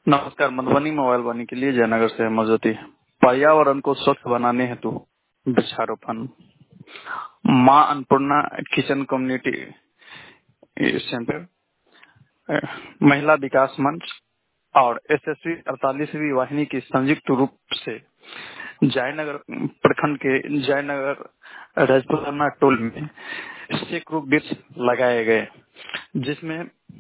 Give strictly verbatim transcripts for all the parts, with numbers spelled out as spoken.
नमस्कार। मधुबनी मोबाइल वाणी के लिए जयनगर से मौजूद है। पर्यावरण को स्वच्छ बनाने हेतु वृक्षारोपण। माँ अन्नपूर्णा किचन कम्युनिटी सेंटर, महिला विकास मंच और एसएसवी अड़तालीसवीं वाहिनी की संयुक्त रूप से जयनगर प्रखंड के जयनगर राजपुराना टोल में सैकड़ों वृक्ष लगाए गए, जिसमें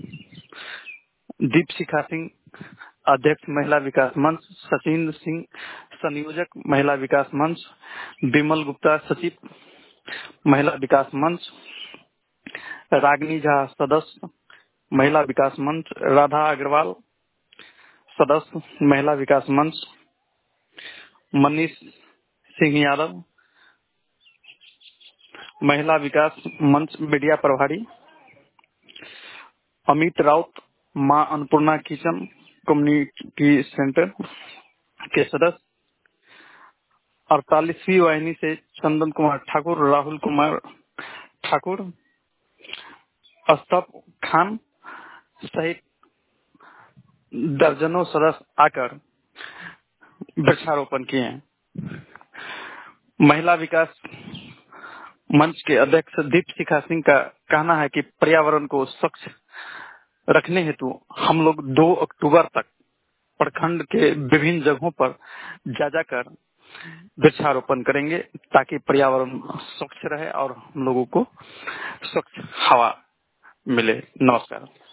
दीपशिखा सिंह अध्यक्ष महिला विकास मंच, सचिन सिंह संयोजक महिला विकास मंच, विमल गुप्ता सचिव महिला विकास मंच, रागिनी झा सदस्य महिला विकास मंच, राधा अग्रवाल सदस्य महिला विकास मंच, मनीष सिंह यादव महिला विकास मंच मीडिया प्रभारी, अमित राउत मां अन्नपूर्णा किचन कम्युनिटी सेंटर के सदस्य, अड़तालीसवीं वाहिनी से चंदन कुमार ठाकुर, राहुल कुमार ठाकुर, अस्तफ खान सहित दर्जनों सदस्य आकर वृक्षारोपण किए। महिला विकास मंच के अध्यक्ष दीपशिखा सिंह का कहना है कि पर्यावरण को स्वच्छ रखने हेतु हम लोग दो अक्टूबर तक प्रखंड के विभिन्न जगहों पर जा जाकर वृक्षारोपण करेंगे, ताकि पर्यावरण स्वच्छ रहे और हम लोगों को स्वच्छ हवा मिले। नमस्कार।